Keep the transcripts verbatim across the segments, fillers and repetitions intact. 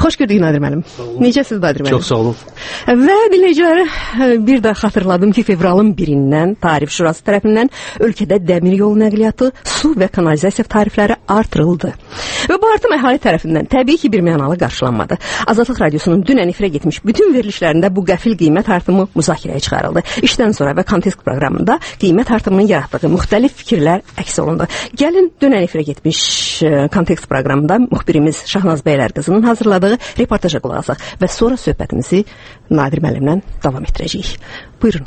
Xoş gördük Nadir müəllim. Necəsiz Nadir müəllim? Çox sağ olun. Və dinləyiciləri, bir də xatırladım ki, fevralın birindən Tarif Şurası tərəfindən ölkədə dəmir yolu nəqliyyatı, su və kanalizasiya tarifləri artırıldı. Və bu artım əhali tərəfindən təbii ki, bir mənalı qarşılanmadı. Azadlıq Radiosunun dünən efirə getmiş bütün verilişlərində bu qəfil qiymət artımı müzakirəyə çıxarıldı. İşdən sonra və kontekst proqramında qiymət artımının yaratdığı müxtəlif fikirlər əks olundu. Gəlin dünən efirə getmiş kontekst proqramında müxbirimiz Şahnaz Bəylər qızının hazırladığı reportaja qulaq asaq və sonra söhbətimizi Nadir müəllimlə davam etdirəcəyik. Buyurun.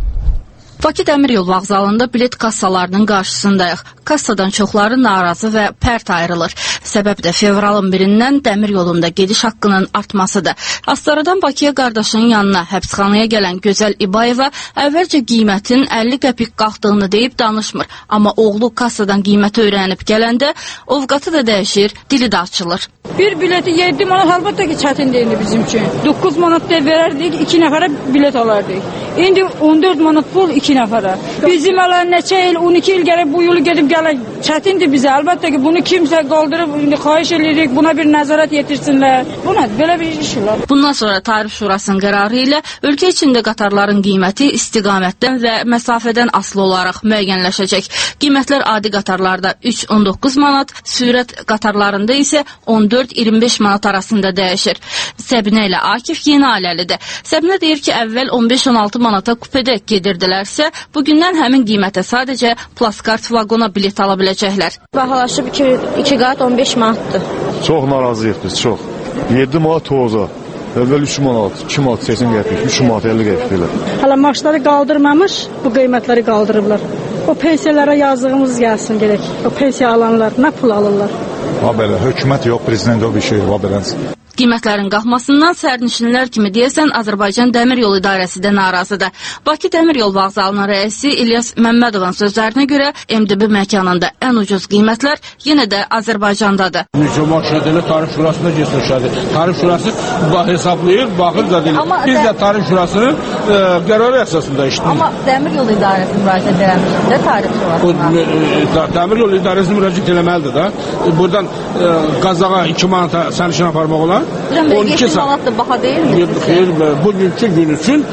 Bakı Dəmir Yolu Vağzalında bilet kassalarının qarşısındayıq. Kassadan çoxları narazı və pərt ayrılır. Səbəb də fevralın birindən dəmir yolunda gediş haqqının artmasıdır. Astaradan Bakıya qardaşının yanına həbsxanaya gələn Gözəl İbayeva əvvəlcə qiymətin əlli qəpik qalxdığını deyib danışmır. Amma oğlu kassadan qiyməti öyrənib gələndə ovqatı da dəyişir, dili də açılır. Bir bileti yedi manat əlbəttə ki, çətin deyildi bizim üçün. doqquz manat da verərdik, iki nəfərə bilet alardıq. İndi on dörd manat pul iki nəfərə. Bizim hələ neçə il, on iki il gərək bu yolu gedib gələk. Çətindir bizə. Əlbəttə ki, bunu kimsə qaldırıb, indi xahiş edirik, buna bir nəzarət yetirsinlər. Buna belə bir iş olar. Bundan sonra Tarif Şurasının qərarı ilə ölkə içində qatarların qiyməti istiqamətdən və məsafədən asılı olaraq müəyyənləşəcək. Qiymətlər adi qatarlarda üç on doqquz manat, sürət qatarlarında isə on dörd iyirmi beş manat arasında dəyişir. Səbinə ilə Akif yeni ailəlidir. Səbinə deyir ki, əvvəl on beş on altı manata kupedə gedirdilərsə, bugündən həmin qiymətə sadəcə plaskart vaqona bilet ala biləcəklər. Bahalaşıb iki qat on beş manatdır. Çox narazıyıq biz, çox. yeddi manat toza. Əvvəl üç manat, iki manat səksən qəpik, üç manat əlli qəpik belə. Hələ maaşları qaldırmamış, bu qiymətləri qaldırıblar. O pensiyalara yazdığımız gəlsin gerək. O pensiya alanlar nə pul alırlar? Ha belə, hökumət yox, prezident yox bir şey var belənsin. Qiymətlərin qalxmasından sərnişinlər kimi deyəsən Azərbaycan Dəmir Yolu İdarəsi də narazıdır. Bakı Dəmir Yolu Vağzalının rəisi İlyas Məmmədovun sözlərinə görə M D B məkanında ən ucuz qiymətlər yenə də Azərbaycandadır. Cəmaət şəhərdə Tarif Şurasına getsin şəhərdə. Tarif Şurası hesablayır, baxır da deyir. Biz də Tarif Şurasının e, qərarı əsasında işləyirik. Amma Dəmir Yolu İdarəsi müraciət eləmişdir də Tarif Şurasına. Dəmir Yolu İdarəsi müraciət eləməlidir də. Buradan e, Qazağa iki manata sərnişin aparmaq olar. on iki manat da baha deyil mi? Xeyr, bugünkü gün üçün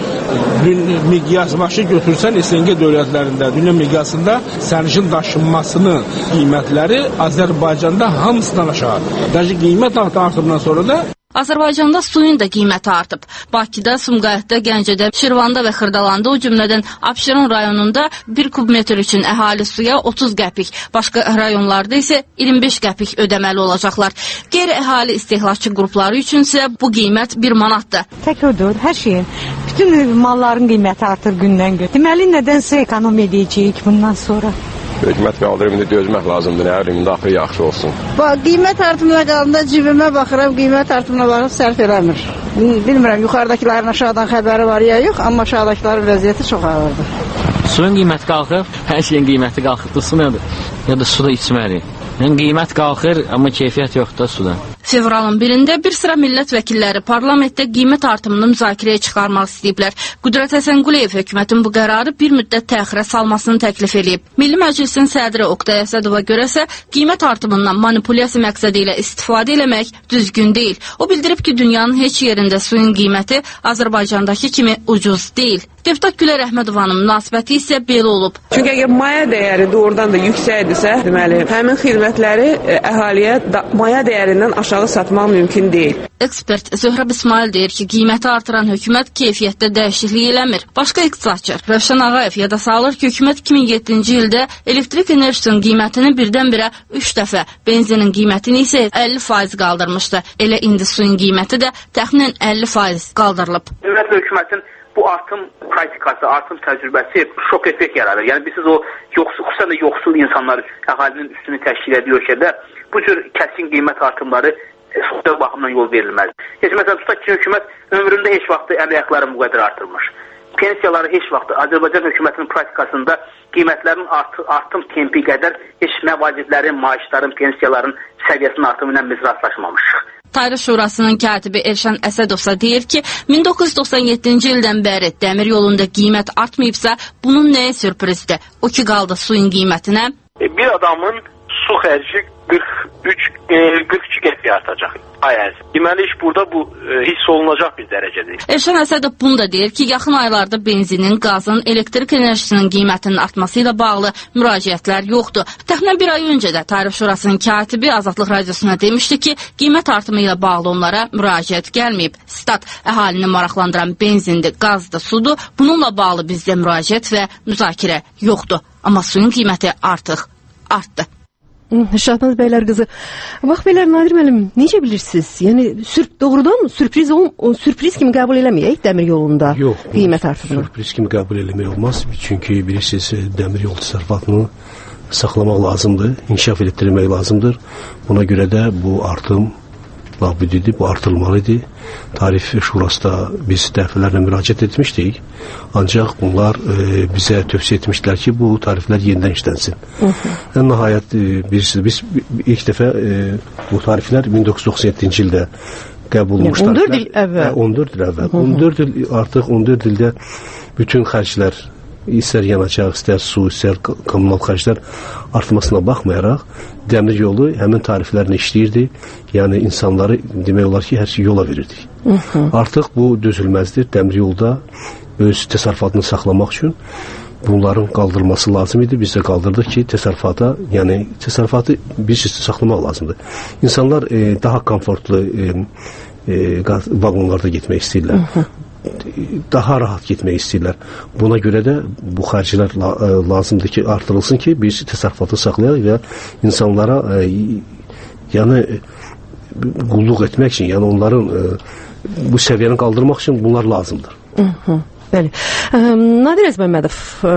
miqyas başı götürsən S N G dövlətlərində, dünya miqyasında sərnişin daşınmasının qiymətləri Azərbaycanda hamısından aşağıdır. Dəci qiymət artımından sonra da Azərbaycanda suyun da qiyməti artıb. Bakıda, Sumqayıtda, Gəncədə, Şirvanda və Xırdalanda, o cümlədən Abşeron rayonunda bir kub metr üçün əhali suya otuz qəpik, başqa rayonlarda isə iyirmi beş qəpik ödəməli olacaqlar. Qeyri-əhali istehlakçı qrupları üçün isə bu qiymət bir manatdır. Tək odur, hər şeyin. Bütün malların qiyməti artır gündən gün. Deməli, nədənsə ekonom edəcəyik bundan sonra. Hökumət qaldırıb indi dözmək lazımdır, nə bilim, indi axı yaxşı olsun. Qiymət artımına qalanda cibimə baxıram, qiymət artımına baxıb sərf eləmir. Bilmirəm, yuxarıdakilərin aşağıdan xəbəri var ya yox, amma aşağıdakilərin vəziyyəti çox ağırdır. Suyun qiyməti qalxıb, hər şeyin qiyməti qalxıb, su nədir? Ya da suda içməli. Yəni, qiymət qalxır, amma keyfiyyət yoxdur da suda. Fevralın birində bir sıra millət vəkilləri parlamentdə qiymət artımını müzakirəyə çıxarmaq istəyiblər. Qüdrət Həsənquliyev hökumətin bu qərarı bir müddət təxirə salmasını təklif edib. Milli Məclisin sədri Oqtay Əsədova görəsə, qiymət artımından manipulyasiya məqsədi ilə istifadə eləmək düzgün deyil. O bildirib ki, dünyanın heç yerində suyun qiyməti Azərbaycandakı kimi ucuz deyil. Deputat Gülər Əhmədovanın münasibəti isə belə olub. Çünki əgər maya dəyəri doğrudan da yüksəkdirsə, deməli, həmin xidmətləri əhaliyə da, maya dəyərindən aşağı satmaq mümkün deyil. Ekspert Zöhrəb İsmail deyir ki, qiyməti artıran hökumət keyfiyyətdə dəyişiklik eləmir. Başqa iqtisadçı Rövşən Ağayev yada salır ki, hökumət iki min yeddinci ildə elektrik enerjisinin qiymətini birdən-birə üç dəfə, benzinin qiymətini isə əlli faiz qaldırmışdı. Elə indi suyun qiyməti də təxminən əlli faiz qaldırılıb. Ümumiyyətlə hökumətin bu artım praktikası, artım təcrübəsi şok effekt yaradır. Yəni biz o yoxsul, xüsusən də yoxsul insanlar əhalinin üstünü təşkil ediyor ki, bu cür kəskin qiymət artımları sosial baxımdan yol verilməz. Heç məsələn tutaq ki, hökumət ömründə heç vaxt əmək bu qədər artırmış. Pensiyaları heç vaxt Azərbaycan hökumətinin praktikasında qiymətlərin art artım tempi qədər heç məvaciblərin, maaşların, pensiyaların səviyyəsinin artımı ilə biz rastlaşmamışıq. Tarif Şurasının katibi Elşən Əsədovsa deyir ki, min doqquz yüz doxsan yeddinci ildən bəri dəmir yolunda qiymət artmayıbsa, bunun nəyə sürprizdir? O ki qaldı suyun qiymətinə. Bir adamın su xərci qırx üç qırx iki qəpiyə artacaq ay ərzində. Deməli iş burada bu e, hiss olunacaq bir dərəcədə. Elşən Əsədov bunu da deyir ki, yaxın aylarda benzinin, qazın, elektrik enerjisinin qiymətinin artması ilə bağlı müraciətlər yoxdur. Təxminən bir ay öncə də Tarif Şurasının katibi Azadlıq Radiosuna demişdi ki, qiymət artımı ilə bağlı onlara müraciət gəlməyib. Stat, əhalini maraqlandıran benzindir, qazdır, sudur. Bununla bağlı bizdə müraciət və müzakirə yoxdur. Amma suyun qiyməti artıq artdı. Şahnaz bəylər qızı, bax bəylər Nadir müəllim, necə bilirsiniz? Yəni sürp doğrudan sürpriz ol, sürpriz kimi qəbul eləməyək dəmir yolunda Yox, qiymət artımını. Sürpriz kimi qəbul eləmək olmaz. Çünki bilirsiniz, dəmir yol təsərrüfatını saxlamaq lazımdır, inkişaf etdirmək lazımdır. Buna görə də bu artım labüdüdür, bu artırılmalıdır. Tarif Şurası da biz dəfələrlə müraciət etmişdik. Ancaq bunlar e, bizə tövsiyə etmişdilər ki, bu tariflər yenidən işlənsin. Ən nəhayət e, bilirsiniz, biz ilk dəfə e, bu tariflər min doqquz yüz doxsan yeddinci ildə qəbul olmuş on dörd il əvvəl. on dörd il əvvəl. on dörd il artıq on dörd ildə bütün xərclər, istər yanacaq, istər su, istər kommunal xərclər artmasına baxmayaraq dəmir yolu həmin tariflərlə işləyirdi. Yəni insanları demək olar ki, hər şey yola verirdi. Hı -hı. Artıq bu dözülməzdir. Dəmir yolda öz təsərrüfatını saxlamaq üçün bunların qaldırılması lazım idi. Biz də qaldırdıq ki, təsərrüfata, yəni təsərrüfatı bir şey saxlamaq lazımdır. İnsanlar e, daha komfortlu e, e, vaqonlarda getmək istəyirlər. Hı -hı. Daha rahat getmək istəyirlər. Buna görə də bu xərclər la, e, lazımdır ki, artırılsın ki, biz təsərrüfatı saxlayaq və insanlara e, yəni qulluq etmək üçün, yəni onların e, bu səviyyəni qaldırmaq üçün bunlar lazımdır. Hı -hı. Bəli. Ə, Nadir Əzməmmədov,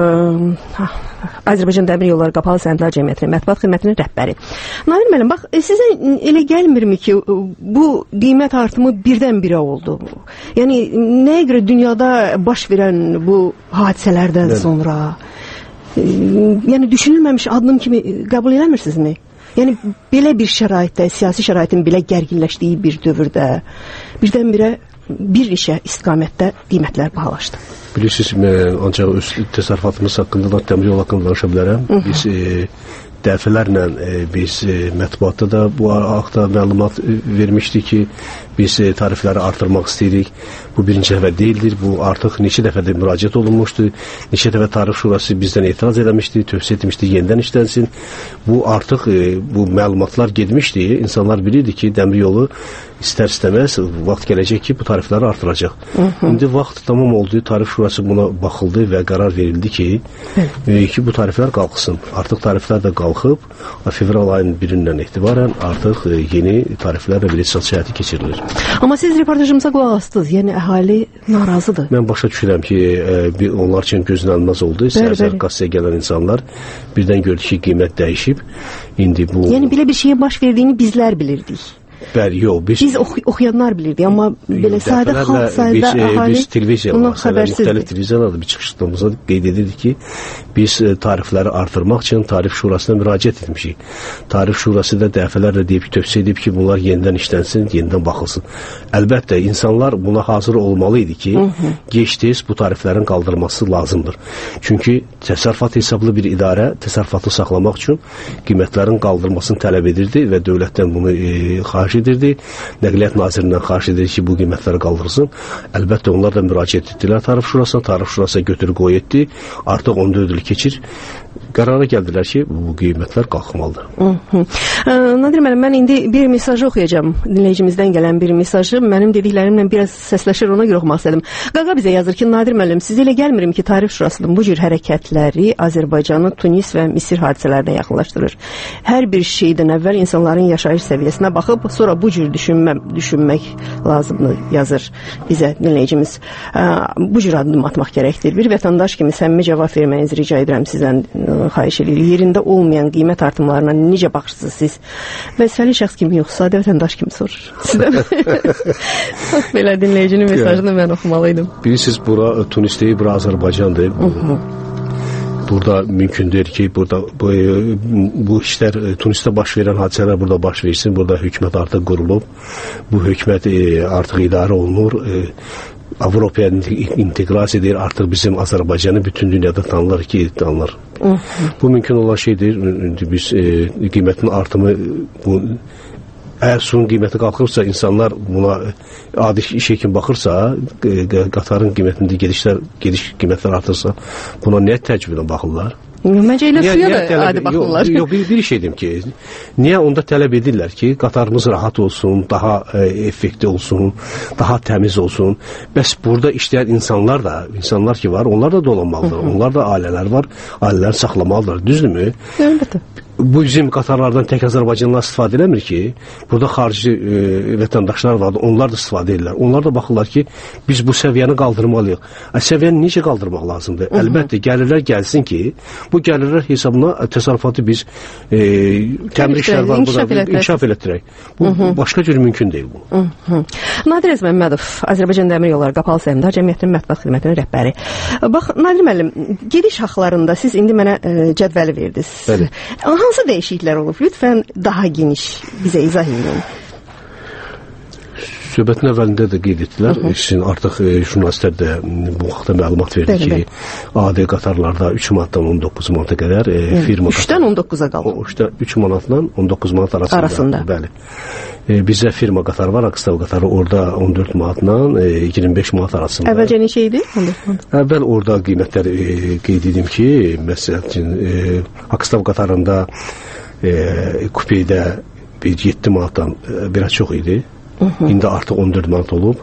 ə, Azərbaycan Dəmir Yolları Qapalı Sənədlər Cəmiyyətinin mətbuat xidmətinin rəhbəri. Nadir müəllim, bax, sizə elə gəlmirmi ki, bu qiymət artımı birdən-birə oldu? Yəni, nəyə görə dünyada baş verən bu hadisələrdən Bəli. sonra, ə, yəni düşünülməmiş addım kimi qəbul eləmirsinizmi? Yəni, belə bir şəraitdə, siyasi şəraitin belə gərginləşdiyi bir dövrdə birdən-birə bir neçə istiqamətdə qiymətlər bahalaşdı. Bilirsiniz, mən ancaq öz təsərrüfatımız haqqında, dəmir yolu haqqında danışa bilərəm. Hı -hı. Biz e, dəfələrlə e, biz e, mətbuatda da bu haqda məlumat e, vermişdik ki, biz e, tarifləri artırmaq istəyirik. Bu birinci dəfə deyildir. Bu artıq neçə dəfədə müraciət olunmuşdu. Neçə dəfə Tarif Şurası bizdən etiraz eləmişdi, tövsiyə etmişdi, yenidən işlənsin. Bu artıq e, bu məlumatlar getmişdi. İnsanlar bilirdi ki, dəmir yolu istər-istəməz vaxt gələcək ki, bu tarifləri artıracaq. Hı -hı. İndi vaxt tamam oldu. Tarif Şurası buna baxıldı və qərar verildi ki, e, ki bu tariflər qalxsın. Artıq tariflər də qalxıb, fevral ayının birindən etibarən artıq e, yeni tariflərlə bir icraat həyata keçirilir. Amma siz reportajımıza qulaq astınız, yəni əhali narazıdır. Mən başa düşürəm ki, e, bir, onlar üçün gözlənilməz oldu. Səhər-səhər qassaya gələn insanlar birdən gördü ki, qiymət dəyişib. İndi bu... Yəni belə bir şeyin baş verdiğini bizlər bilirdik. Bəli, yox, biz... Biz oxu oxuyanlar bilirdik, amma belə sadə xalq, sadə əhali biz televiziyalar, müxtəlif televiziyalarda bir çıxışlarımızda qeyd edirdik ki, biz e, tarifləri artırmaq üçün Tarif Şurasına müraciət etmişik. Tarif Şurası da dəfələrlə deyib ki, tövsiyə edib ki, bunlar yenidən işlənsin, yenidən baxılsın. Əlbəttə, insanlar buna hazır olmalı idi ki, gec-tez bu tariflərin qaldırılması lazımdır. Çünki təsərrüfat hesablı bir idarə təsərrüfatı saxlamaq üçün qiymətlərin qaldırılmasını tələb edirdi və dövlətdən bunu e, xahiş edirdi. Nəqliyyat Nazirindən xahiş edir ki, bu qiymətləri qaldırsın. Əlbəttə, onlar da müraciət etdilər Tarif Şurasına. Tarif Şurası götür qoy etdi. Artıq on dörd il keçir. Qərara gəldilər ki, bu qiymətlər qalxmalıdır. Nadir müəllim, mən indi bir mesajı oxuyacağım. Dinləyicimizdən gələn bir mesajı. Mənim dediklərimlə biraz səsləşir, ona görə oxumaq istədim. Qaqa bizə yazır ki, Nadir müəllim, sizə elə gəlmirim ki, Tarif Şurasının bu cür hərəkətləri Azərbaycanı Tunis və Misir hadisələrinə yaxınlaşdırır. Hər bir şeydən əvvəl insanların yaşayış səviyyəsinə baxıb, sonra bu cür düşünmə, düşünmək lazımdır, yazır bizə dinləyicimiz. Bu cür addım atmaq gərəkdir. Bir vətəndaş kimi səmimi cavab verməyinizi rica edirəm sizdən, xahiş edilir. Yerində olmayan qiymət artımlarına necə baxırsınız siz? Vəzifəli şəxs kimi yox, sadə vətəndaş kimi sorur. Sizdən belə dinləyicinin mesajını mən oxumalıydım. Bilirsiniz, bura Tunis deyil, bura Azərbaycandır. Burada mümkündür ki, burada bu, bu işlər, Tunisdə baş verən hadisələr burada baş versin. Burada hökumət artıq qurulub. Bu hökumət e, artıq idarə olunur. E, Avropaya inteqrasiya edir, artıq bizim Azərbaycanı bütün dünyada tanınır ki, tanınır. Bu mümkün olan şeydir. Biz e, qiymətin artımı bu əgər suyun qiyməti qalxırsa, insanlar buna adi işə kimi baxırsa, qatarın qiymətində gedişlər, gediş qiymətlər artırsa, buna niyə təəccüblə baxırlar? Məncə elə suya da tələb, adi baxırlar. Yox, yox bir, bir şey deyim ki, niyə onda tələb edirlər ki, qatarımız rahat olsun, daha e, effektiv olsun, daha təmiz olsun. Bəs burada işləyən insanlar da, insanlar ki var, onlar da dolanmalıdır. Hı -hı. Onlar da ailələr var, ailələri saxlamalıdır. Düzdürmü? Əlbəttə. Bu bizim qatarlardan tək Azərbaycanlılar istifadə eləmir ki, burada xarici e, vətəndaşlar vardır, onlar da istifadə edirlər. Onlar da baxırlar ki, biz bu səviyyəni qaldırmalıyıq. Ə, səviyyəni necə qaldırmaq lazımdır? Hı -hı. Əlbəttə, gəlirlər gəlsin ki, bu gəlirlər hesabına təsərrüfatı biz e, təmir işləri var, inkişaf elətdirək. Bu, Hı -hı. başqa cür mümkün deyil bu. Hı -hı. Nadir Əziz Məmmədov, Azərbaycan Dəmir Yolları Qapalı Səhmdar Cəmiyyətinin Mətbuat Xidmətinin rəhbəri. Bax, Nadir müəllim, gediş haxlarında siz indi mənə e, cədvəli verdiniz. Bəli. Hansı dəyişikliklər olub? Lütfən daha geniş bizə izah edin. Söhbətin əvvəlində də qeyd etdilər. Hı -hı. Sizin artıq e, jurnalistlər də bu vaxtda məlumat verdi bəli, ki, bəli. adi qatarlarda üç manatdan on doqquz manata qədər e, firma üçdən on doqquza qaldı. üç manatla on doqquz manat arasında. arasında. Bəli. E, bizə firma qatar var, Akstav qatarı orada on dörd manatla e, iyirmi beş manat arasında. Əvvəlcə neçə idi? Əvvəl orada qiymətləri e, qeyd edim ki, məsəl üçün e, Akstav qatarında e, kupeydə bir yeddi manatdan e, biraz çox idi. Hı -hı. İndi artıq on dörd manat olub.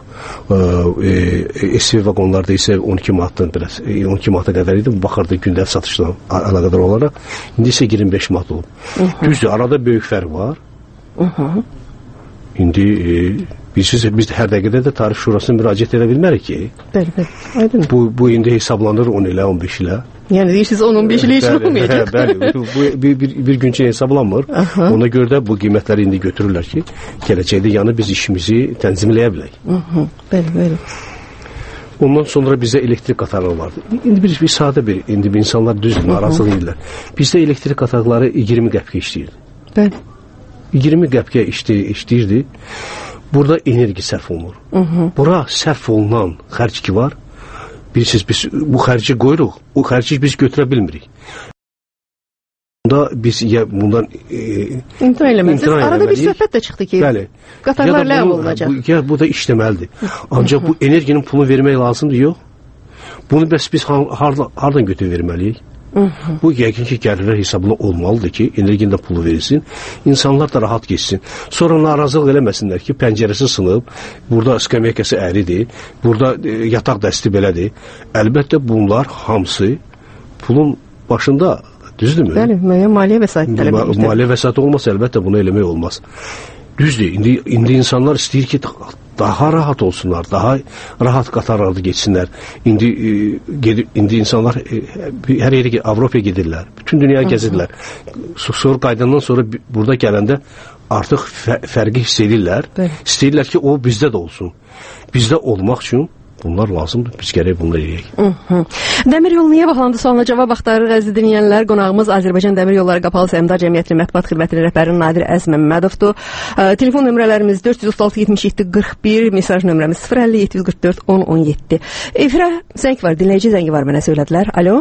E, S V vagonlarda isə on iki manatdan biraz on iki manata qədər idi. Bu baxırdı gündəlik satışla əlaqədar olaraq. İndi isə iyirmi beş manat olub. Hı -hı. Düzdür, arada böyük fərq var. Hı -hı. İndi e, biz biz hər dəqiqədə də Tarif Şurasına müraciət edə bilmərik ki. Bəli, bəli. Aydın. Bu bu indi hesablanır on ilə on beş ilə. Yəni deyirsiniz on on beş ilə heç olmayacaq. Bəli, bu bir bir, bir gün üçün hesablanmır. Aha. Ona görə də bu qiymətləri indi götürürlər ki, gələcəkdə yəni biz işimizi tənzimləyə bilək. Mhm. Bəli, bəli. Ondan sonra bizdə elektrik qatarları vardı. İndi bir, bir sadə bir indi bir insanlar düz narazılıq edirlər. Bizdə elektrik qatarları iyirmi qəpikə işləyirdi. Bəli. iyirmi qəpikə işləyirdi, işləyirdi. Burada enerji sərf olunur. Hı -hı. Bura sərf olunan xərc ki var. Bilirsiniz, biz bu xərci qoyuruq, o xərci biz götürə bilmirik. Bunda biz ya bundan e, imtina eləməliyik. Arada bir söhbət də çıxdı ki, bəli, qatarlar ləğv olunacaq. Bu, ya bu da işləməlidir. Ancaq bu energiyanın pulunu vermək lazımdır, yox. Bunu bəs biz hardan, hardan götürüb verməliyik? Hı -hı. Bu yəqin ki, gəlirlər hesabına olmalıdır ki, energiyada pulu verilsin, insanlar da rahat geçsin. Sonra narazılıq eləməsinlər ki, pəncərəsi sınıb, burada skamyakası əridir, burada e, yataq dəsti belədir. Əlbəttə bunlar hamısı pulun başında, düzdürmü? Bəli, müəyyən maliyyə vəsait tələb edir. Maliyyə vəsait olmasa əlbəttə bunu eləmək olmaz. Düzdür, indi, indi insanlar istəyir ki, daha rahat olsunlar, daha rahat qatarlarda geçsinlər. İndi e, gedib, indi insanlar e, hər yeri Avropaya gedirlər, bütün dünyaya gəzirlər. Sonra qaydandan sonra burada gələndə artıq fə fərqi hiss edirlər. Bəli. İstəyirlər ki, o bizdə də olsun. Bizdə olmaq üçün bunlar lazımdır. Biz gərək bunları eləyək. Dəmir yolu niyə bağlandı? Sualına cavab axtarırıq əziz dinləyənlər. Qonağımız Azərbaycan Dəmir Yolları Qapalı Səhmdar Cəmiyyətinin Mətbuat Xidmətinin rəhbəri Nadir Əziz Məmmədovdur. Telefon nömrələrimiz dörd yüz otuz altı yetmiş yeddi qırx bir, mesaj nömrəmiz sıfır əlli yeddi yüz qırx dörd on on yeddi. Efirə zəng var, dinləyici zəngi var, mənə söylədilər. Alo.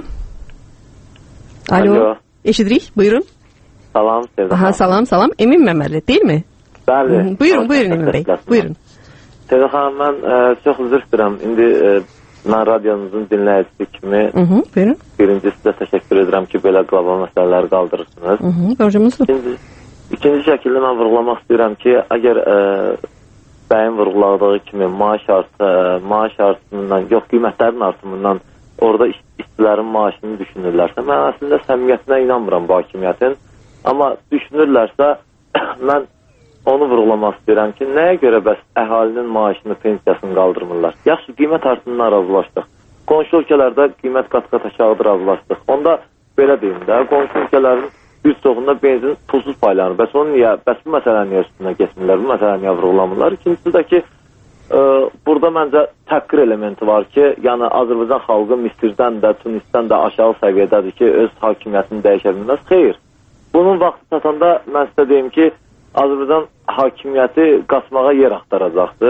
Alo. Alo. Eşidirik, buyurun. Salam, Sevda. Aha, salam, salam. Emin Məmməli, deyil mi? Bəli. Buyurun, buyurun Emin bəy. Buyurun. Sevda xanım, mən ə, çox üzr istəyirəm. İndi ə, mən radiyonuzun dinləyicisi kimi Hı -hı, buyurun. Birinci sizə təşəkkür edirəm ki, belə qlobal məsələləri qaldırırsınız. Hı -hı, borcumuzdur. İkinci, ikinci şəkildə mən vurğulamaq istəyirəm ki, əgər ə, bəyin vurğuladığı kimi maaş artı, maaş artımından, yox qiymətlərin artımından orada iş, işçilərin maaşını düşünürlərsə, mən əslində səmiyyətinə inanmıram bu hakimiyyətin. Amma düşünürlərsə, mən onu vurğulamaq istəyirəm ki, nəyə görə bəs əhalinin maaşını, pensiyasını qaldırmırlar? Yaxşı, qiymət artımından razılaşdıq. Qonşu ölkələrdə qiymət qat-qat aşağıdır, razılaşdıq. Onda belə deyim də, qonşu ölkələrin bir çoxunda benzin pulsuz paylanır. Bəs onu niyə, bəs bu məsələni niyə üstünə geçmirlər, bu məsələni niyə vurğulamırlar? İkincisi də ki, e, burada məncə təhqir elementi var ki, yəni Azərbaycan xalqı Misirdən də, Tunisdən də aşağı səviyyədədir ki, öz hakimiyyətini dəyişə bilməz. Xeyr. Bunun vaxtı çatanda mən sizə deyim ki, Azərbaycan hakimiyyəti qaçmağa yer axtaracaqdır.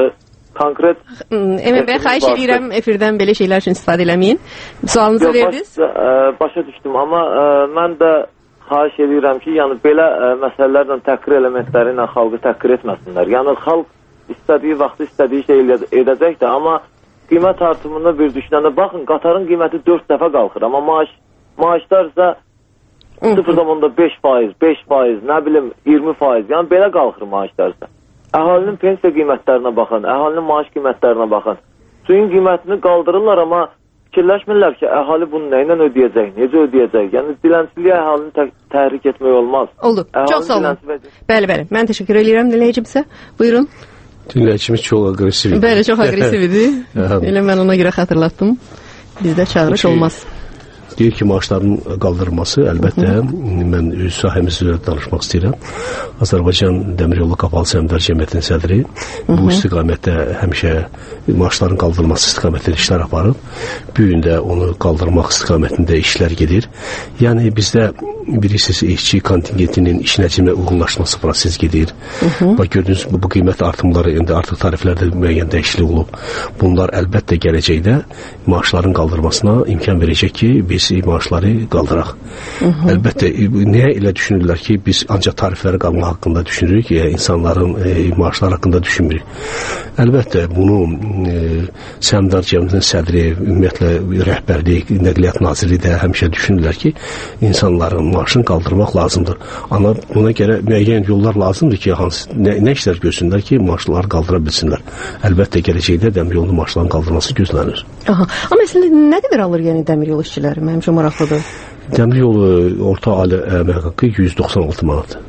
konkret... Emin bəy, xahiş edirəm efirdən belə şeylər üçün istifadə eləməyin. Sualınızı verdiniz? Baş, başa düşdüm, amma ə, mən də xahiş edirəm ki, yəni belə ə, məsələlərlə təhqir elementləri ilə xalqı təhqir etməsinlər. Yəni xalq istədiyi vaxtı istədiyi şey edəcək də, amma qiymət artımını bir düşünəndə, baxın, qatarın qiyməti dörd dəfə qalxır, amma maaş, maaşlar isə sıfır nöqtə beş faiz, beş faiz, nə bilim iyirmi faiz, yəni belə qalxır maaşlar isə. Əhalinin pensiya qiymətlərinə baxın, əhalinin maaş qiymətlərinə baxın. Suyun qiymətini qaldırırlar, amma fikirləşmirlər ki, əhali bunu nə ilə ödəyəcək, necə ödəyəcək? Yəni dilənçiliyə əhalini tə təhrik etmək olmaz. Oldu, əhalini çox sağ olun. Dilənçiliyə... Bəli, bəli, mən təşəkkür edirəm dinləyicimizə. Buyurun. Dinləyicimiz çox aqressiv idi. Bəli, çox aqressiv idi. Elə mən ona görə xatırlatdım. Bizdə çağırış şey... olmaz. Deyir ki, maaşların qaldırılması, əlbəttə, Hı -hı. mən öz sahəmiz üzrə danışmaq istəyirəm. Azərbaycan Dəmir Yolu Qapalı Səhmdar Cəmiyyətinin sədri Hı -hı. bu istiqamətdə həmişə maaşların qaldırılması istiqamətində işlər aparıb. Bu gün də onu qaldırmaq istiqamətində işlər gedir. Yəni bizdə bilirsiniz, işçi kontingentinin iş nəcimlə uyğunlaşması proses gedir. Hı -hı. Bax, gördüyünüz bu, bu qiymət artımları, indi artıq tariflərdə müəyyən dəyişiklik olub. Bunlar əlbəttə gələcəkdə maaşların qaldırmasına imkan verəcək ki, biz maaşları qaldıraq. Hı -hı. Əlbəttə, niyə elə düşünürlər ki, biz ancaq tarifləri qalma haqqında düşünürük, ya insanların e, maaşları haqqında düşünmürük. Əlbəttə, bunu e, Səhmdar Cəmiyyətinin sədri, ümumiyyətlə rəhbərlik, Nəqliyyat Naziri də həmişə düşünürlər ki, insanların maaşını qaldırmaq lazımdır. Amma buna görə müəyyən yollar lazımdır ki, hansı, nə, nə işlər görsünlər ki, maaşları qaldıra bilsinlər. Əlbəttə, gələcəkdə dəmir yolunun maaşlarının qaldırılması gözlənir. Aha. Amma əslində nə qədər alır yəni dəmir yolu işçiləri? Mənim üçün maraqlıdır. Dəmir yolu orta ali əmək haqqı yüz doxsan altı manat.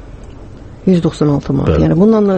yüz doxsan altı manat. Bəli. Yəni bununla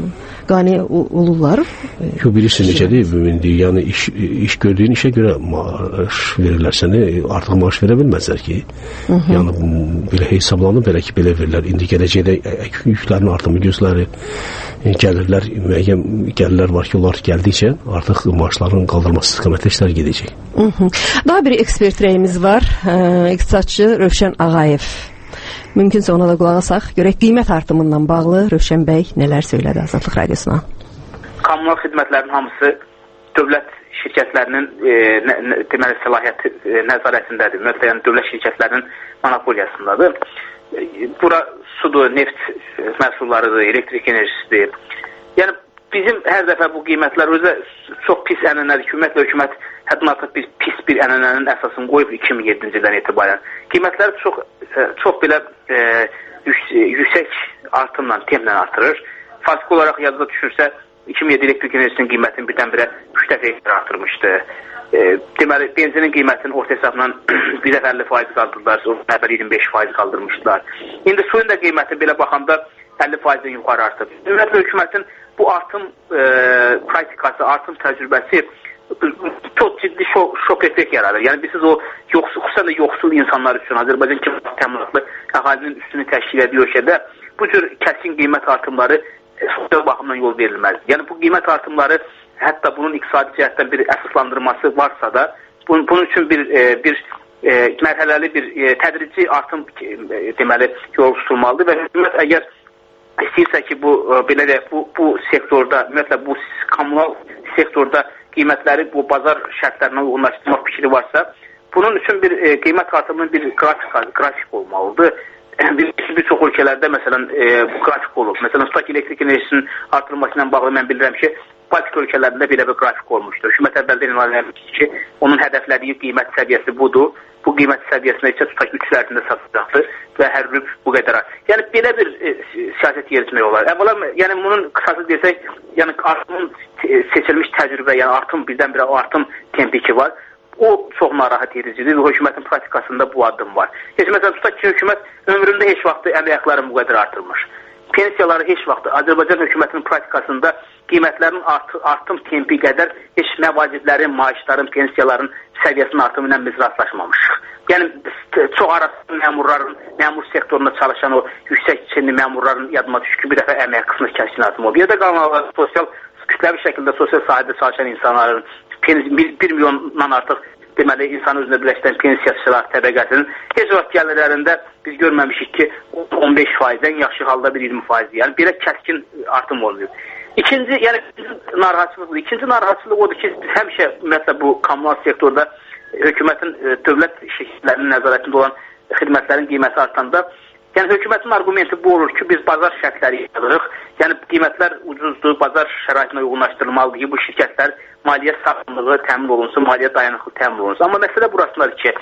qane olurlar. Yox, bilirsiniz necədir? Yəni iş, iş gördüyün işə görə maaş verirlər sənə, artıq maaş verə bilməzlər ki. Hı -hı. Yəni belə hesablanıb, belə ki, belə verirlər. İndi gələcəkdə yüklərin artımı gözləri, gəlirlər, müəyyən gəlirlər var ki, onlar gəldikcə artıq maaşların qaldırması istiqamətində işlər gedəcək. Hı -hı. Daha bir ekspert rəyimiz var. İqtisadçı Rövşən Ağayev. Mümkünsə ona da qulaq asaq. Görək qiymət artımından bağlı Rövşən bəy nələr söylədi Azadlıq Radiosuna. Kommunal xidmətlərin hamısı dövlət şirkətlərinin e, nə, nə, deməli səlahiyyəti e, nəzarətindədir. Ümumiyyətlə, yəni dövlət şirkətlərinin monopoliyasındadır. E, bura sudur, neft məhsullarıdır, elektrik enerjisidir. Yəni bizim hər dəfə bu qiymətlər özə çox pis ənənədir. Ümumiyyətlə hökumət həddən artıq bir pis bir ənənənin əsasını qoyub iki min yeddinci ildən etibarən. Qiymətləri çox çox belə e, yüksək artımla, templə artırır. Faktiki olaraq yadda düşürsə, iki min yeddi elektrik enerjisinin qiymətini birdən-birə üç dəfə artırmışdı. E, deməli, benzinin qiymətinin orta hesabla bir dəfə əlli faiz qaldırdılar, əvvəl iyirmi beş faiz qaldırmışdılar. İndi suyun da qiyməti belə baxanda əlli faizdən yuxarı artıb. Ümumiyyətlə, hökumətin bu artım e, praktikası, artım təcrübəsi çox ciddi şok, şok effekt yaradır. Yəni biz o yoxsul, xüsusən də yoxsul insanlar üçün Azərbaycan kimi təminatlı əhalinin üstünü təşkil ediyor şeydə bu cür kəskin qiymət artımları sosial baxımdan yol verilməz. Yəni bu qiymət artımları hətta bunun iqtisadi cəhətdən bir əsaslandırması varsa da bunun, bunun üçün bir e, bir e, mərhələli bir e, tədrici artım e, deməli yol tutulmalıdır və hökumət əgər istəyirsə ki bu e, belə də bu bu sektorda ümumiyyətlə bu kommunal sektorda qiymətləri bu bazar şərtlərinə uyğunlaşdırmaq fikri varsa, bunun üçün bir e, qiymət artımının bir qrafik, qrafik olmalıdır. Bir, bir çox ölkələrdə məsələn e, bu qrafik olub. Məsələn, tutaq elektrik enerjisinin artırılması ilə bağlı mən bilirəm ki, Baltik ölkələrində belə bir qrafik olmuşdur. Hökumət əvvəldən elan etmişdir ki, onun hədəflədiyi qiymət səviyyəsi budur. Bu qiymət səviyyəsinə isə tutaq üç fərdində satılacaqdır və hər rüb bu qədər. Yəni belə bir e, siyasət yeritmək olar. Əvvəla, yəni bunun qısası desək, yəni artımın seçilmiş təcrübə, yəni artım birdən-birə artım tempi ki var. O çox narahat edicidir və hökumətin praktikasında bu addım var. Heç məsələn tutaq ki, hökumət ömründə heç vaxt əmək haqlarını bu qədər artırmış. Pensiyaları heç vaxt Azərbaycan hökumətinin praktikasında qiymətlərin art, artım tempi qədər heç məvaciblərin, maaşların, pensiyaların səviyyəsinin artımı ilə biz rastlaşmamışıq. Yəni çox arasında məmurların, məmur sektorunda çalışan o yüksək çinli məmurların yadıma düşür ki, bir dəfə əmək qismi kəskin artım olub. Ya da qalanlar sosial kütləvi şəkildə sosial sahədə çalışan insanların bir, bir milyondan artıq deməli insan özünə birləşdirən pensiyaçılar təbəqəsinin heç vaxt gəlirlərində biz görməmişik ki on beş faizdən yaxşı halda bir iyirmi faiz. Yəni belə kəskin artım olmuyor. İkinci, yəni narahatçılıq, ikinci narahatçılıq odur ki, həmişə ümumiyyətlə bu kommunal sektorda hökumətin, dövlət şirkətlərinin nəzarətində olan xidmətlərin qiyməti artanda, yəni hökumətin argumenti bu olur ki, biz bazar şərtləri yaradırıq, yəni qiymətlər ucuzdur, bazar şəraitinə uyğunlaşdırılmalıdır ki, bu şirkətlər maliyyə sağlamlığı təmin olunsun, maliyyə dayanıqlı təmin olunsun. Amma məsələ burasındadır ki,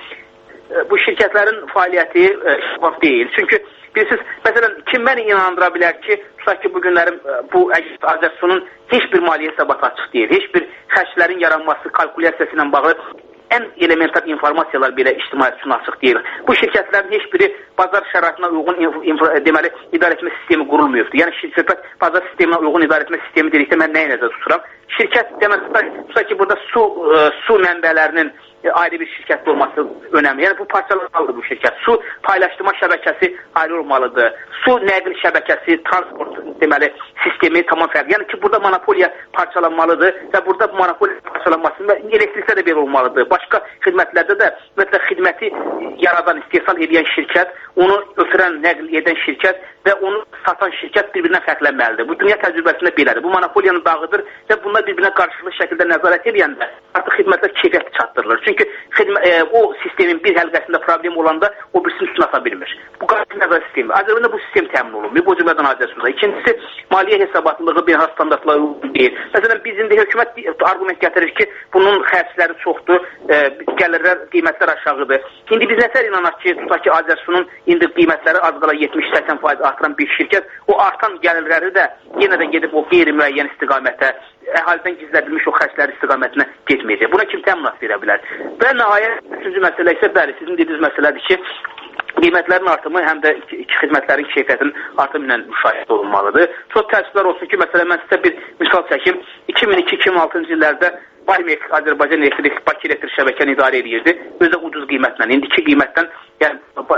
bu şirkətlərin fəaliyyəti şəffaf deyil. Çünki bilirsiniz, məsələn, kim məni inandıra bilər ki, tutaq ki, bu günlərim bu Azərsunun heç bir maliyyə hesabatı açıq deyil, heç bir xərclərin yaranması, kalkulyasiyası ilə bağlı ən elementar informasiyalar belə ictimaiyyət üçün açıq deyil. Bu şirkətlərin heç biri bazar şəraitinə uyğun deməli idarəetmə sistemi qurulmuyubdur. Yəni şirkət bazar sisteminə uyğun idarəetmə sistemi dedikdə mən nəyə nəzərdə tuturam? Şirkət deməli tutaq ki, burada su su mənbələrinin ayrı bir şirkətdə olması önəmli. Yəni bu parçalanmalıdır bu şirkət. Su paylaşdırma şəbəkəsi ayrı olmalıdır. Su nəql şəbəkəsi, transport deməli sistemi tamam fərqli. Yəni ki, burada monopoliya parçalanmalıdır və burada monopoliya parçalanması və elektrikdə də belə olmalıdır. Başqa xidmətlərdə də ümumiyyətlə xidməti yaradan, istehsal edən şirkət, onu ötürən, nəql edən şirkət və onu satan şirkət bir-birindən fərqlənməlidir. Bu dünya təcrübəsində belədir. Bu monopoliyanı dağıdır və bunlar bir-birinə qarşılıqlı şəkildə nəzarət edəndə artıq xidmətlər keyfiyyətli çatdırılır. Çünki xidmə, e, o sistemin bir həlqəsində problem olanda o birisini üstünə ata bilmir. Bu qarşılıqlı nəzarət sistemi. Azərbaycanda bu sistem təmin olunmuyor. Bu cümlədən hadisəsində. İkincisi, maliyyə hesabatlılığı beynəlxalq standartlara uyğun deyil. Məsələn, biz indi hökumət argument gətirir ki, bunun xərcləri çoxdur, e, gəlirlər, qiymətlər aşağıdır. İndi biz nətər inanaq ki, tutaq ki, Azərsunun indi qiymətləri az qala yetmiş səksən faiz artıran bir şirkət, o artan gəlirləri də yenə də gedib o qeyri-müəyyən istiqamətə, əhalidən gizlədilmiş o xərclər istiqamətinə getməyəcək. Buna kim təminat verə bilər? Və nəhayət, üçüncü məsələ isə bəli, sizin dediyiniz məsələdir ki, qiymətlərin artımı həm də xidmətlərin keyfiyyətinin artımı ilə müşahidə olunmalıdır. Çox təəssüflər olsun ki, məsələn, mən sizə bir misal çəkim. iki min iki iki min altıncı illərdə Baymek Azərbaycan elektrik, Bakı elektrik şəbəkəni idarə edirdi. Özü də ucuz qiymətlə, indiki qiymətdən, yəni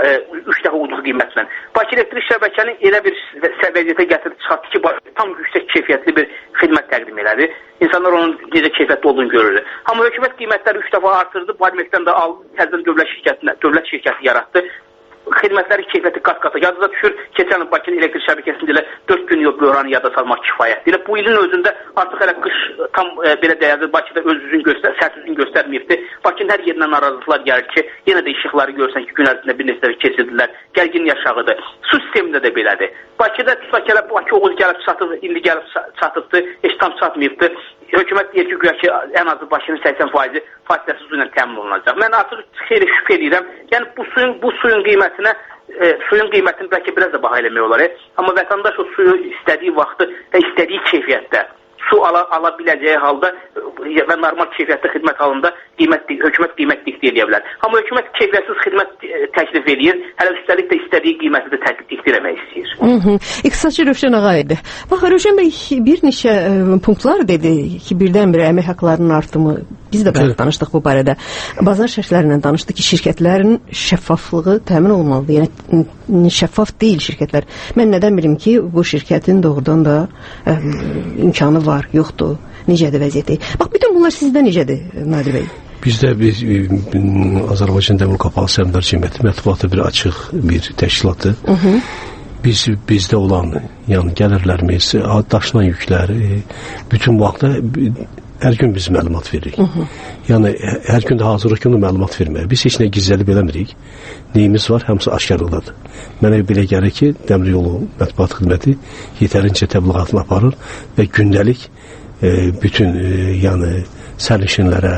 üç dəfə ucuz qiymətlə. Bakı elektrik şəbəkəni elə bir səviyyədə gətirib çıxartdı ki, tam yüksək keyfiyyətli bir xidmət təqdim elədi. İnsanlar onun necə keyfiyyətli olduğunu görürdü. Amma hökumət qiymətləri üç dəfə artırdı, Baymekdən də aldı, təzədən dövlət şirkətinə, dövlət şirkəti yaratdı. Xidmətləri keyfiyyəti qat-qata. Yadınıza düşür, keçən Bakı elektrik şəbəkəsində elə dörd gün yox böhranı yada salmaq kifayətdir. Elə bu ilin özündə artıq elə qış tam e, belə dəyərli Bakıda öz üzünü göstər, sərt üzünü göstərməyibdi. Bakının hər yerindən narazılıqlar gəlir ki, yenə də işıqları görsən ki, gün ərzində bir neçə dəfə keçirdilər. Gərgin yaşağıdır. Su sistemində də belədir. Bakıda tutaq ki, Bakı Oğuz gəlib çatıb, indi gəlib çatıbdı, heç tam çatmayıbdı. Hökumət deyir ki, güya ki, ən azı Bakının səksən faizi fasiləsiz su ilə təmin olunacaq. Mən artıq xeyli şübhə edirəm. Yəni bu suyun bu suyun qiymətinə e, suyun qiymətini bəlkə biraz da baha eləmək olar. E? Amma vətəndaş o suyu istədiyi vaxtı və istədiyi keyfiyyətdə su ala, ala biləcəyi halda və normal keyfiyyətli xidmət halında qiymət, hökumət qiymət diktə edə bilər. Amma hökumət keyfiyyətsiz xidmət təklif edir, hələ üstəlik də istədiyi qiyməti də təklif diktə eləmək istəyir. İqtisadçı Rövşən Ağayev. Bax, Rövşən bəy bir neçə ə, punktlar dedi ki, birdən-birə əmək haqlarının artımı, biz də bəli danışdıq bu barədə. Bazar şərtlərindən danışdıq ki, şirkətlərin şəffaflığı təmin olmalıdır. Yəni şəffaf deyil şirkətlər. Mən nədən bilim ki, bu şirkətin doğrudan da ə, imkanı var, yoxdur. Necədir vəziyyəti? Bax, bütün bunlar sizdə necədir, Nadir bəy? Bizdə biz Azərbaycan Dəmir Qapağı Səhmdar Cəmiyyəti mətbuatı bir açıq bir təşkilatdır. Hı -hı. Biz bizdə olan, yəni gəlirlərimiz, daşınan yüklər, bütün vaxtda hər gün biz məlumat veririk. Hı -hı. Yəni hər gün də hazırlıq günü məlumat verməyə. Biz heç nə gizlədib eləmirik. Neyimiz var, hamısı aşkarlıqdadır. Mənə belə gəlir ki, Dəmir Yolu Mətbuat Xidməti yetərincə təbliğatını aparır və gündəlik e, bütün e, yəni sərnişinlərə,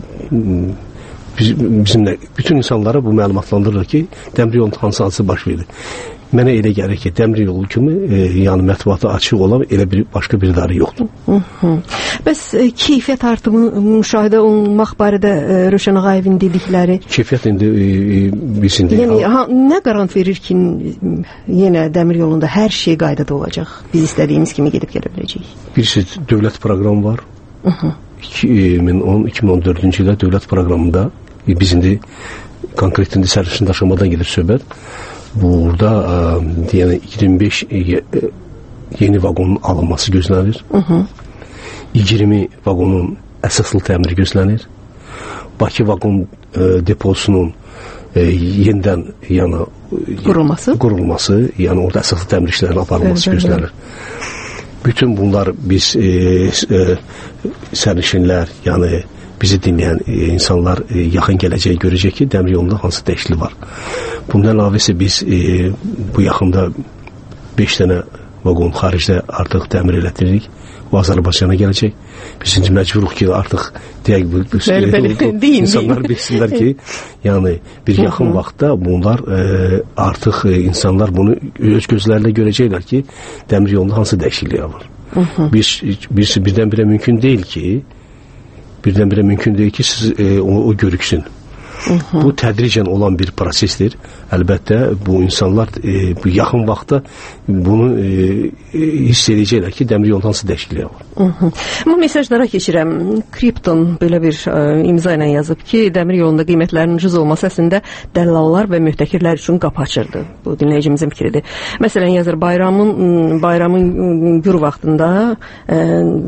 biz, bizimlə, bütün insanlara bu məlumatlandırır ki, Dəmir Yolun hansı hadisi baş verir. Mənə elə gəlir ki, Dəmir Yolu kimi e, yəni mətbuata açıq olan elə bir başqa bir idarə yoxdur. Hı -hı. Bəs e, keyfiyyət artımı müşahidə olunmaq barədə e, Rövşən Ağayevin dedikləri? Keyfiyyət indi e, biz indi... Yəni, ha, nə qarant verir ki, yenə Dəmir Yolunda hər şey qaydada olacaq? Biz istədiyimiz kimi gedib gələ biləcəyik. Birisi dövlət proqramı var. Hı -hı. iki min on iki min on dördüncü ildə dövlət proqramında e, biz indi konkret indi sərnişin daşımadan gedir söhbət. Burada e, yəni iyirmi beş e, yeni vaqonun alınması gözlənir. Hı -hı. iyirmi vaqonun əsaslı təmiri gözlənir. Bakı vaqon e, deposunun e, yenidən yəni qurulması, qurulması, yəni orada əsaslı təmir işlərinin aparılması evet, gözlənir. bütün bunlar biz e, e, sərnişinlər, yəni bizi dinləyən e, insanlar e, yaxın gələcəyi görəcək ki, dəmir yolunda hansı dəyişiklik var. Bundan əlavə isə biz e, bu yaxında beş dənə vaqon xaricdə artıq təmir elətdiririk. O Azərbaycana gələcək. Biz indi məcburuq ki, artıq deyək, bu, bu, bəli, bəli. Deyin, insanlar bilsinlər ki, yəni bir yaxın vaxtda bunlar e, artıq e, insanlar bunu öz gözlərlə görəcəklər ki, dəmir yolunda hansı dəyişikliklər var. Biz, birisi birdən-birə mümkün deyil ki, birdən-birə mümkün deyil ki, siz e, o, o görüksün. Hı-hı. Bu tədricən olan bir prosesdir. Əlbəttə bu insanlar e, bu yaxın vaxtda bunu e, hiss edəcəklər ki, dəmir yolunda hansı dəyişikliklər var. Hı-hı. Bu mesajlara keçirəm. Kripton belə bir ə, imza ilə yazıb ki, dəmir yolunda qiymətlərin ucuz olması əslində dəllallar və möhtəkirlər üçün qapı açırdı. Bu dinləyicimizin fikridir. Məsələn, yazır bayramın bayramın gür vaxtında ə,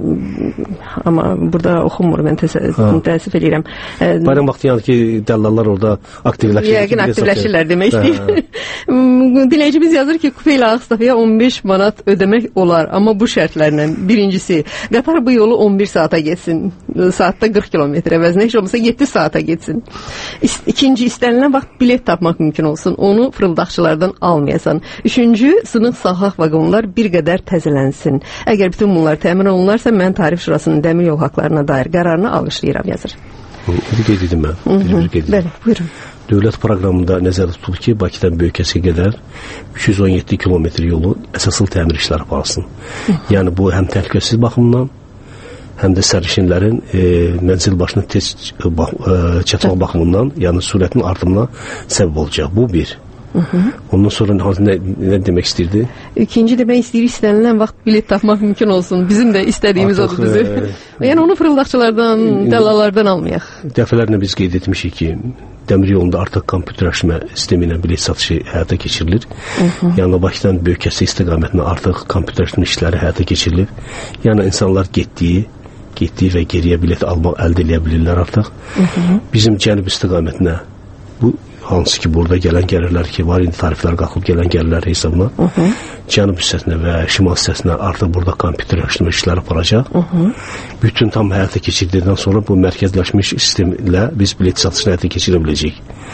amma burada oxunmur, mən təəssüf edirəm. Bayram vaxtı yəni ki, dəllallar orada aktivləşirlər. Yəqin aktivləşirlər demək istəyir. Dinləyicimiz yazır ki, kupe ilə Ağstafaya on beş manat ödəmək olar, amma bu şərtlərlə. Birincisi, qatar bu yolu on bir saata getsin. Saatda qırx kilometr əvəzinə heç olmasa yeddi saata getsin. İkinci, istənilən vaxt bilet tapmaq mümkün olsun. Onu fırıldaqçılardan almayasan. Üçüncü, sınıq sağlaq vaqonlar bir qədər təzələnsin. Əgər bütün bunlar təmin olunarsa, mən Tarif Şurasının dəmir yol haqlarına dair qərarını alqışlayıram, yazır. Bir qeyd edim mən. Bir, bir qeyd edim. Bəli, buyurun. Dövlət proqramında nəzərdə tutulur ki, Bakıdan Böyükəsə qədər üç yüz on yeddi kilometr yolu əsaslı təmir işləri aparılsın. Yəni bu həm təhlükəsiz baxımdan, həm də sərnişinlərin e, mənzil başına tez e, bax, e, çatmaq baxımından, yəni sürətin artımına səbəb olacaq. Bu bir. Hı -hı. Ondan sonra nə, nə demək istəyirdi? İkinci demək istəyir, istənilən vaxt bilet tapmaq mümkün olsun. Bizim də istədiyimiz odur düzü. E, yəni onu fırıldaqçılardan, dəllalardan almayaq. Dəfələrlə biz qeyd etmişik ki, dəmir yolunda artıq kompüterləşmə sistemi ilə bilet satışı həyata keçirilir. Hı -hı. Yəni Bakıdan Böyükəsə istiqamətinə artıq kompüterləşmə işləri həyata keçirilir. Yəni insanlar getdiyi, getdiyi və geriyə bilet almaq əldə edə bilirlər artıq. Hı -hı. Bizim cənub istiqamətinə bu hansı ki burada gələn gəlirlər ki, var indi tariflər qalxıb gələn gəlirlər hesabına. Uh -huh. Cənub hissəsinə və şimal hissəsinə artıq burada kompüterləşmə işləri aparacaq. Uh -huh. Bütün tam həyata keçirdikdən sonra bu mərkəzləşmiş sistemlə biz bilet satışını həyata keçirə biləcəyik.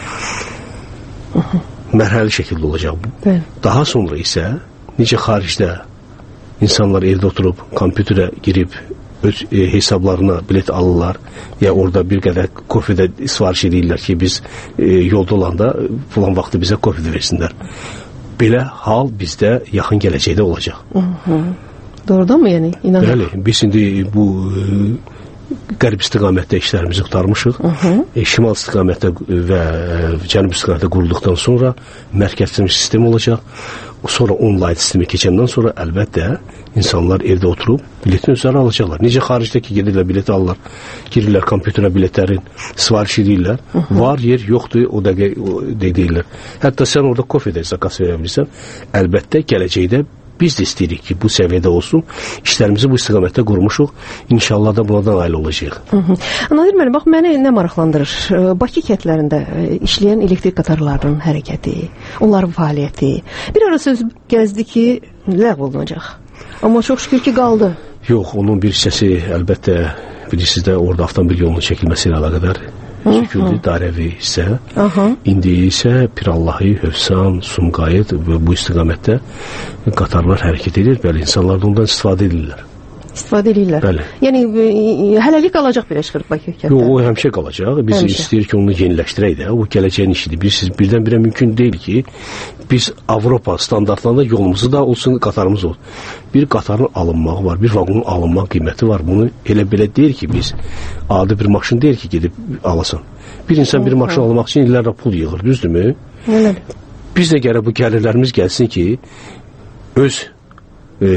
Uh -huh. Mərhəli şəkildə olacaq bu. Bəli. Daha sonra isə necə xaricdə insanlar evdə oturub kompüterə girib öz e, hesablarına bilet alırlar ya orada bir qədər kofedə sifariş edirlər ki, biz e, yolda olanda falan vaxtı bizə kofedə versinlər. Belə hal bizdə yaxın gələcəkdə olacaq. Hı -hı. Doğrudan mı yəni? İnanın. Bəli, biz indi bu e, qərb istiqamətdə işlərimizi qutarmışıq. E, şimal istiqamətdə və e, cənub istiqamətdə qurulduqdan sonra mərkəzləşmiş sistem olacaq. Sonra online sistemi keçəndən sonra əlbəttə insanlar evdə oturub biletin özləri alacaqlar. Necə xaricdəki gedirlər, bilet alırlar, girirlər kompüterə biletlərin sifariş edirlər. Var, yer yoxdur, o dəqiqə deyirlər. Hətta sən orada kofedə zakas verə bilirsən. Əlbəttə gələcəkdə biz də istəyirik ki, bu səviyyədə olsun. İşlərimizi bu istiqamətdə qurmuşuq. İnşallah da buna da nail olacaq. Nadir müəllim, bax, məni nə maraqlandırır? Bakı kəndlərində işləyən elektrik qatarlarının hərəkəti, onların fəaliyyəti. Bir ara söz gəzdi ki, ləğv olunacaq. Amma çox şükür ki, qaldı. Yox, onun bir hissəsi əlbəttə bilirsiniz də orada avtomobil yolunun çəkilməsi ilə əlaqədar çəkildi, dairəvi hissə. Aha. İndi isə Pirallahı, Hövsan, Sumqayıt və bu istiqamətdə qatarlar hərəkət edir. Bəli, insanlar da ondan istifadə edirlər. İstifadə edirlər. Bəli. Yəni hələlik qalacaq belə çıxır Bakı kənddə. Yox, o həmişə qalacaq. Biz həmişə istəyirik ki, onu yeniləşdirək də. O gələcəyin işidir. Biz birdən-birə mümkün deyil ki, biz Avropa standartlarında yolumuzu da olsun, qatarımız olsun. Bir qatarın alınmağı var, bir vaqonun alınmaq qiyməti var. Bunu elə belə deyir ki, biz adi bir maşın deyir ki, gedib alasan. Bir insan bir maşın almaq üçün illərlə pul yığır, düzdürmü? Elədir. Biz də gərək bu gəlirlərimiz gəlsin ki, öz e,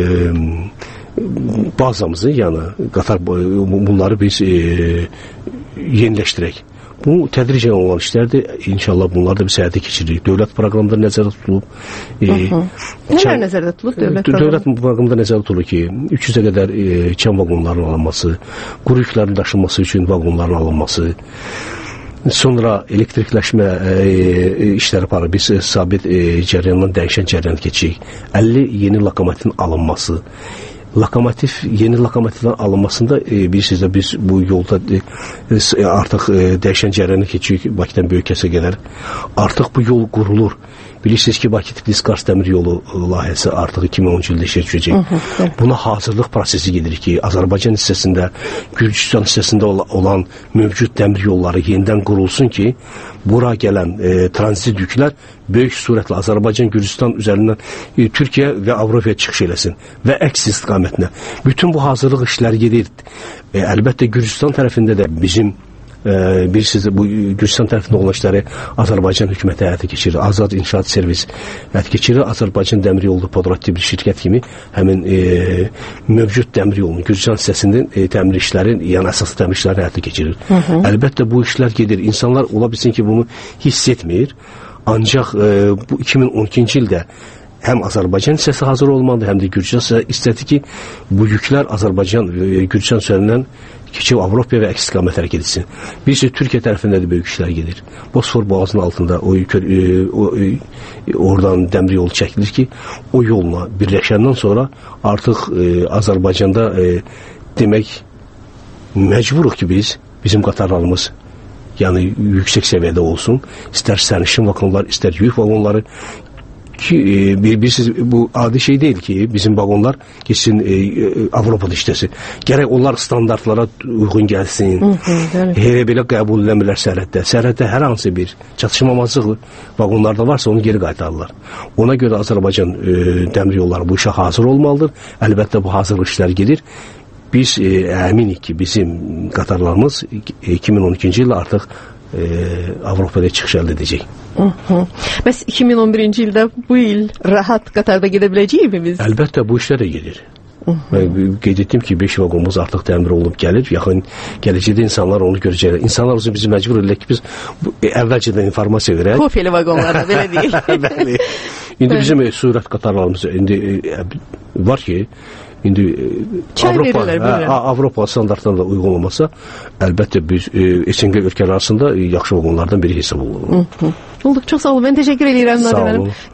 bazamızı, yəni qatar bunları biz e, yeniləşdirək. Bu tədricən olan işlərdir. İnşallah bunları da biz həyata keçiririk. Dövlət proqramında nəzərdə tutulub. E, Nələr nəzərdə tutulub dövlət proqramında? Dövlət proqramında nəzərdə tutulub ki, üç yüzə qədər e, çən vaqonların alınması, quru yüklərin daşınması üçün vaqonların alınması, sonra elektrikləşmə e, e, işləri aparır. Biz e, sabit e, cəryandan dəyişən cəryan keçirik. əlli yeni lokomotivin alınması, lokomotiv, yeni lokomotivlərin alınmasında e, bilirsiniz də biz bu yolda e, artıq e, dəyişən cərəyanı keçirik Bakıdan Böyükəsə qədər. Artıq bu yol qurulur. Bilirsiniz ki, Bakı-Tiflis-Qars dəmir yolu layihəsi artıq iki min onuncu ildə işə düşəcək. Buna hazırlıq prosesi gedir ki, Azərbaycan hissəsində, Gürcüstan hissəsində olan mövcud dəmir yolları yenidən qurulsun ki, bura gələn e, tranzit yüklər böyük surətlə Azərbaycan, Gürcüstan üzərindən e, Türkiyə və Avropaya çıxış eləsin və əks istiqamətinə. Bütün bu hazırlıq işləri gedir. E, əlbəttə Gürcüstan tərəfində də bizim Ee, bilirsiniz bu Gürcüstan tərəfində olan işləri Azərbaycan hökuməti həyata keçirir. Azad İnşaat Servis həyata keçirir. Azərbaycan Dəmir Yolu Podrat bir şirkət kimi həmin e, mövcud dəmir yolunun Gürcüstan hissəsinin e, təmir işləri, yəni əsas təmir işləri həyata keçirir. Hı -hı. Əlbəttə bu işlər gedir. İnsanlar ola bilsin ki, bunu hiss etmir. Ancaq e, bu iki min on ikinci ildə həm Azərbaycan hissəsi hazır olmalıdır, həm də Gürcüstan hissəsi istədi ki, bu yüklər Azərbaycan, e, Gürcüstan üzərindən keçib Avropaya və əks istiqamət hərəkət etsin. Birisi Türkiyə tərəfində də böyük işlər gedir. Bosfor boğazının altında o, e, o e, oradan dəmir yolu çəkilir ki, o yolla birləşəndən sonra artıq e, Azərbaycanda e, demək məcburuq ki, biz bizim qatarlarımız yəni yüksək səviyyədə olsun. İstər sərnişin vagonlar, istər yük vagonları ki, e, bir, bilirsiniz, bu adi şey deyil ki, bizim vagonlar geçsin e, e, Avropada işləsin. Gərək onlar standartlara uyğun gəlsin. Elə belə qəbul eləmirlər sərhəddə. Sərhəddə hər hansı bir çatışmamazlıq vagonlarda varsa onu geri qaytarırlar. Ona görə Azərbaycan e, dəmir yolları bu işə hazır olmalıdır. Əlbəttə bu hazırlıq işlər gedir. Biz e, əminik ki, bizim qatarlarımız iki min on ikinci ildə artıq e, Avropada çıxış əldə edəcək. Bəs iki min on birinci ildə bu il rahat qatarda gedə biləcəyik mi biz? Əlbəttə bu işlər də gedir. Mən qeyd etdim ki, beş vagonumuz artıq təmir olunub gəlir. Yaxın gələcəkdə insanlar onu görəcəklər. İnsanlar özü bizi məcbur edirlər ki, biz bu, əvvəlcədən informasiya verək. Kopyeli vagonlarda, belə deyil. Bəli. İndi Bəli. bizim e, sürət qatarlarımız indi e, var ki, İndi Avropa, hə, Avropa standartlarına uyğun olmasa, əlbəttə biz e, S N G ölkələri arasında e, yaxşı vagonlardan biri hesab olunur. Olduq, çox sağ olun. Mən təşəkkür edirəm Nadir müəllim.